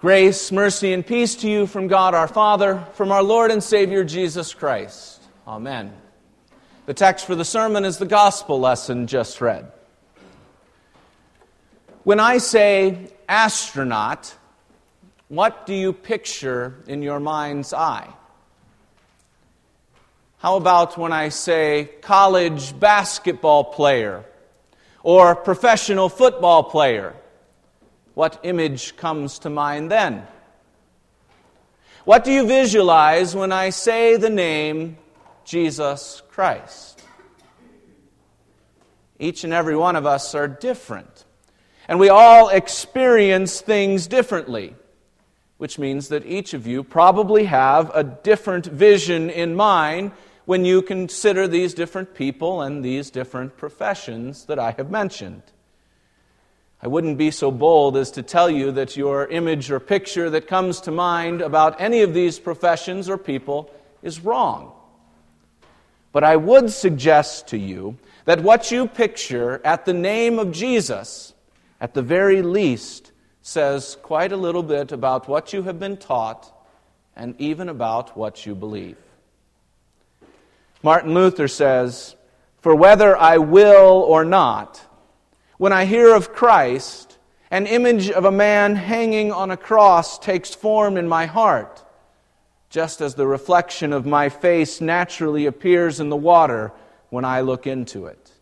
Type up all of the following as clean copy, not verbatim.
Grace, mercy, and peace to you from God our Father, from our Lord and Savior Jesus Christ. Amen. The text for the sermon is the gospel lesson just read. When I say astronaut, what do you picture in your mind's eye? How about when I say college basketball player or professional football player? What image comes to mind then? What do you visualize when I say the name Jesus Christ? Each and every one of us are different, and we all experience things differently, which means that each of you probably have a different vision in mind when you consider these different people and these different professions that I have mentioned. I wouldn't be so bold as to tell you that your image or picture that comes to mind about any of these professions or people is wrong. But I would suggest to you that what you picture at the name of Jesus, at the very least, says quite a little bit about what you have been taught and even about what you believe. Martin Luther says, "For whether I will or not, when I hear of Christ, an image of a man hanging on a cross takes form in my heart, just as the reflection of my face naturally appears in the water when I look into it."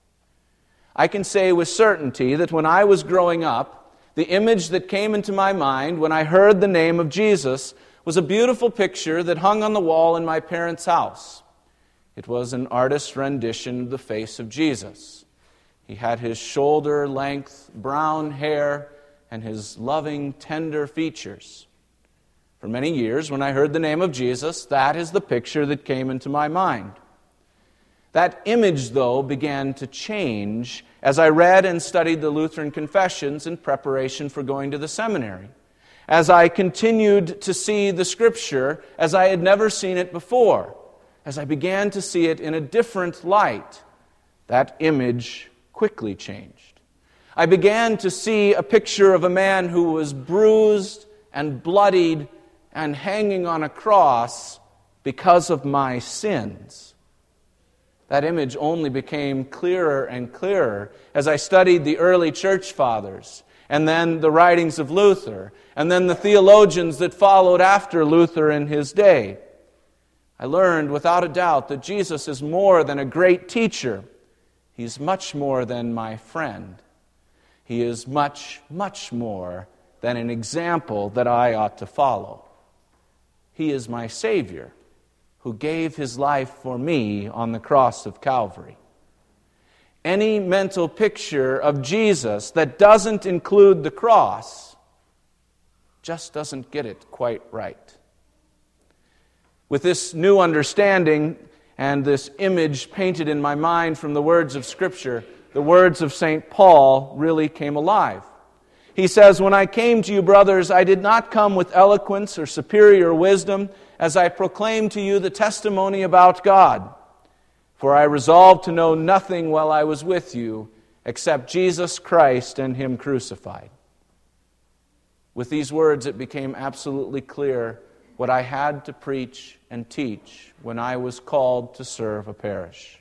I can say with certainty that when I was growing up, the image that came into my mind when I heard the name of Jesus was a beautiful picture that hung on the wall in my parents' house. It was an artist's rendition of the face of Jesus. He had his shoulder-length brown hair and his loving, tender features. For many years, when I heard the name of Jesus, that is the picture that came into my mind. That image, though, began to change as I read and studied the Lutheran Confessions in preparation for going to the seminary, as I continued to see the Scripture as I had never seen it before, as I began to see it in a different light. That image quickly changed. I began to see a picture of a man who was bruised and bloodied and hanging on a cross because of my sins. That image only became clearer and clearer as I studied the early church fathers, and then the writings of Luther, and then the theologians that followed after Luther in his day. I learned without a doubt that Jesus is more than a great teacher. He's much more than my friend. He is much, much more than an example that I ought to follow. He is my Savior, who gave His life for me on the cross of Calvary. Any mental picture of Jesus that doesn't include the cross just doesn't get it quite right. With this new understanding and this image painted in my mind from the words of Scripture, the words of St. Paul really came alive. He says, "When I came to you, brothers, I did not come with eloquence or superior wisdom, as I proclaimed to you the testimony about God. For I resolved to know nothing while I was with you, except Jesus Christ and Him crucified." With these words, it became absolutely clear what I had to preach and teach when I was called to serve a parish.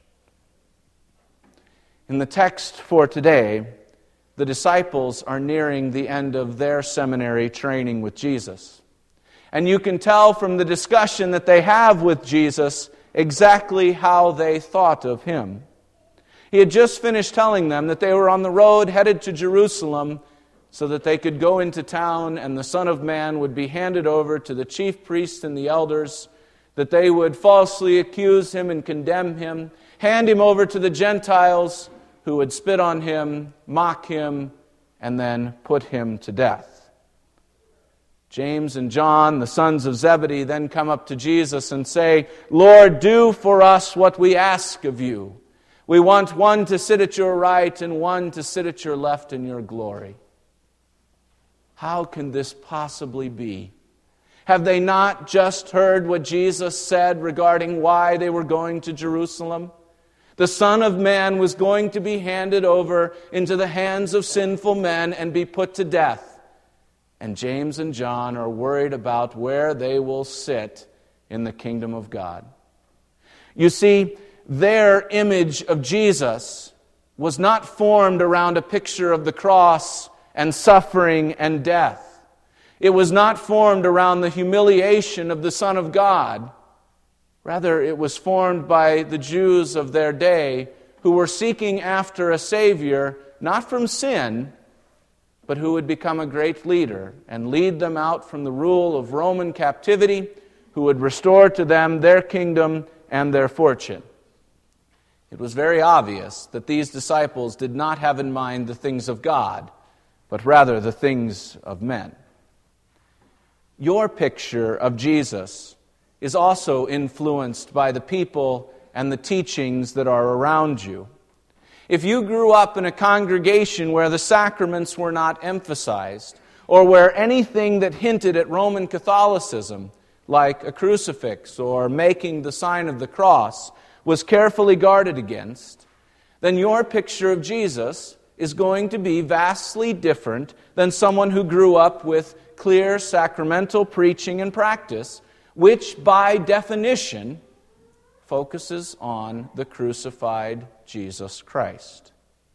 In the text for today, the disciples are nearing the end of their seminary training with Jesus. And you can tell from the discussion that they have with Jesus exactly how they thought of Him. He had just finished telling them that they were on the road headed to Jerusalem so that they could go into town and the Son of Man would be handed over to the chief priests and the elders, that they would falsely accuse Him and condemn Him, hand Him over to the Gentiles who would spit on Him, mock Him, and then put Him to death. James and John, the sons of Zebedee, then come up to Jesus and say, "Lord, do for us what we ask of you. We want one to sit at your right and one to sit at your left in your glory." How can this possibly be? Have they not just heard what Jesus said regarding why they were going to Jerusalem? The Son of Man was going to be handed over into the hands of sinful men and be put to death. and James and John are worried about where they will sit in the kingdom of God. You see, their image of Jesus was not formed around a picture of the cross and suffering and death. It was not formed around the humiliation of the Son of God. Rather, it was formed by the Jews of their day who were seeking after a Savior, not from sin, but who would become a great leader and lead them out from the rule of Roman captivity, who would restore to them their kingdom and their fortune. It was very obvious that these disciples did not have in mind the things of God, but rather the things of men. Your picture of Jesus is also influenced by the people and the teachings that are around you. If you grew up in a congregation where the sacraments were not emphasized, or where anything that hinted at Roman Catholicism, like a crucifix or making the sign of the cross, was carefully guarded against, then your picture of Jesus is going to be vastly different than someone who grew up with clear sacramental preaching and practice, which by definition focuses on the crucified Jesus Christ.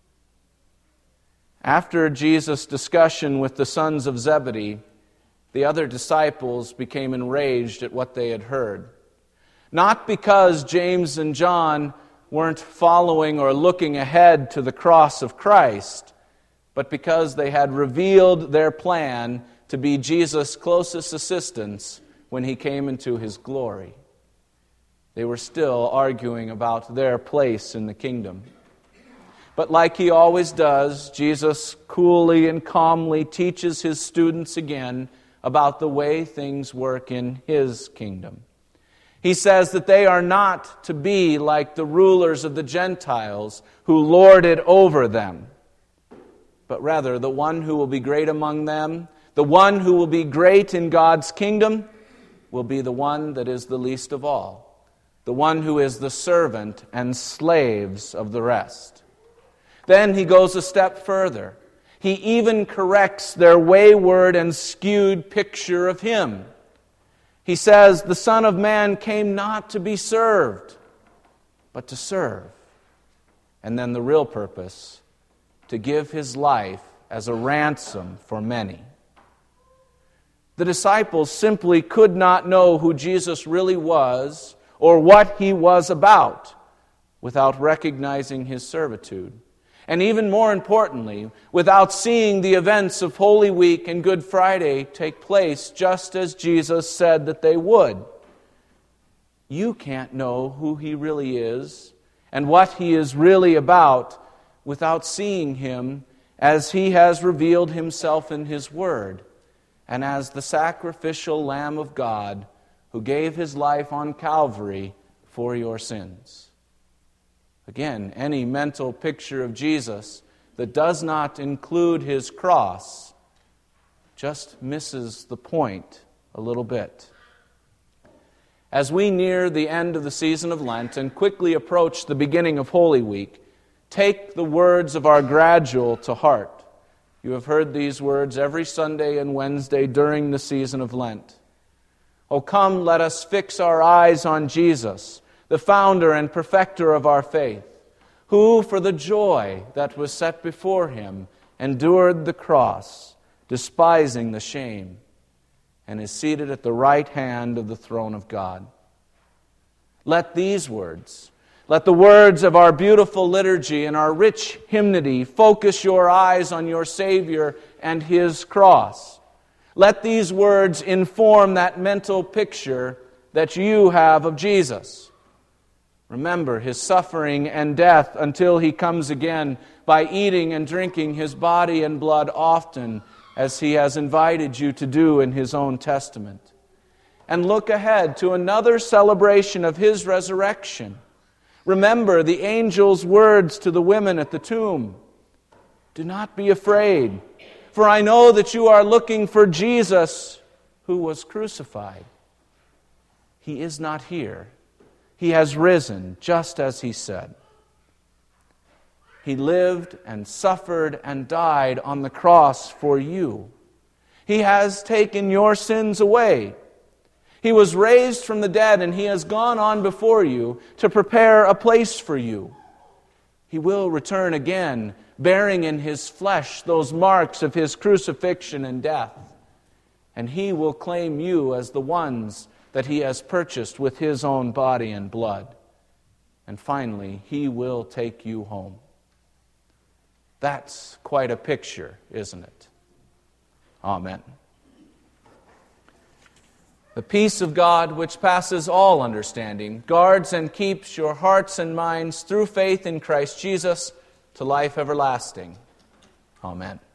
After Jesus' discussion with the sons of Zebedee, the other disciples became enraged at what they had heard. Not because James and John weren't following or looking ahead to the cross of Christ, but because they had revealed their plan to be Jesus' closest assistants when he came into his glory. They were still arguing about their place in the kingdom. But like he always does, Jesus coolly and calmly teaches his students again about the way things work in his kingdom. He says that they are not to be like the rulers of the Gentiles who lord it over them, but rather the one who will be great among them, the one who will be great in God's kingdom, will be the one that is the least of all, the one who is the servant and slaves of the rest. Then he goes a step further. He even corrects their wayward and skewed picture of him. He says, the Son of Man came not to be served, but to serve. And then the real purpose, to give his life as a ransom for many. The disciples simply could not know who Jesus really was or what he was about without recognizing his servitude. And even more importantly, without seeing the events of Holy Week and Good Friday take place just as Jesus said that they would. You can't know who he really is and what he is really about without seeing him as he has revealed himself in his Word and as the sacrificial Lamb of God who gave his life on Calvary for your sins. Again, any mental picture of Jesus that does not include his cross just misses the point a little bit. As we near the end of the season of Lent and quickly approach the beginning of Holy Week, take the words of our gradual to heart. You have heard these words every Sunday and Wednesday during the season of Lent. O come, let us fix our eyes on Jesus, the founder and perfecter of our faith, who for the joy that was set before him endured the cross, despising the shame, and is seated at the right hand of the throne of God. Let these words, let the words of our beautiful liturgy and our rich hymnody focus your eyes on your Savior and his cross. Let these words inform that mental picture that you have of Jesus. Remember his suffering and death until he comes again by eating and drinking his body and blood often, as he has invited you to do in his own testament. And look ahead to another celebration of his resurrection. Remember the angel's words to the women at the tomb. Do not be afraid, for I know that you are looking for Jesus who was crucified. He is not here. He has risen, just as he said. He lived and suffered and died on the cross for you. He has taken your sins away. He was raised from the dead, and He has gone on before you to prepare a place for you. He will return again, bearing in His flesh those marks of His crucifixion and death. And He will claim you as the ones that He has purchased with His own body and blood. And finally, He will take you home. That's quite a picture, isn't it? Amen. The peace of God, which passes all understanding, guards and keeps your hearts and minds through faith in Christ Jesus to life everlasting. Amen.